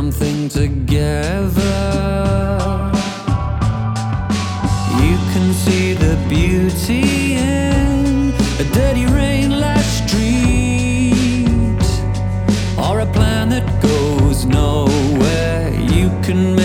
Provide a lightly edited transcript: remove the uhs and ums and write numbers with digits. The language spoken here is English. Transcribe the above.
something together. You can see the beauty in a dirty rain-lashed street, or a plan that goes nowhere. You can